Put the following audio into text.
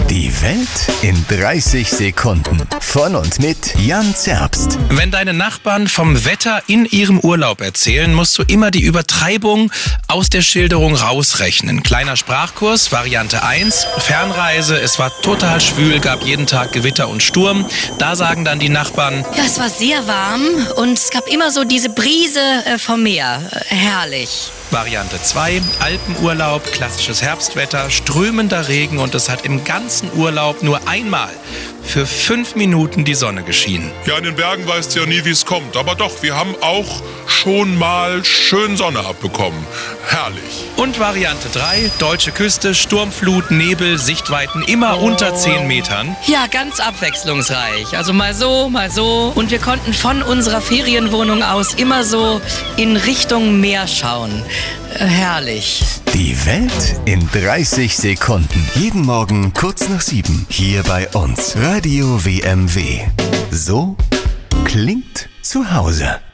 Die Welt in 30 Sekunden. Von und mit Jan Zerbst. Wenn deine Nachbarn vom Wetter in ihrem Urlaub erzählen, musst du immer die Übertreibung aus der Schilderung rausrechnen. Kleiner Sprachkurs, Variante 1, Fernreise, es war total schwül, gab jeden Tag Gewitter und Sturm. Da sagen dann die Nachbarn: Ja, es war sehr warm und es gab immer so diese Brise vom Meer. Herrlich. Variante 2, Alpenurlaub, klassisches Herbstwetter, strömender Regen und es hat im ganzen Urlaub nur einmal für 5 Minuten die Sonne geschienen. Ja, in den Bergen weißt du ja nie, wie es kommt. Aber doch, wir haben auch schon mal schön Sonne abbekommen. Herrlich. Und Variante 3, deutsche Küste, Sturmflut, Nebel, Sichtweiten immer unter 10 Metern. Ja, ganz abwechslungsreich. Also mal so, mal so. Und wir konnten von unserer Ferienwohnung aus immer so in Richtung Meer schauen. Herrlich. Die Welt in 30 Sekunden. Jeden Morgen kurz nach 7. Hier bei uns. Radio WMW. So klingt zu Hause.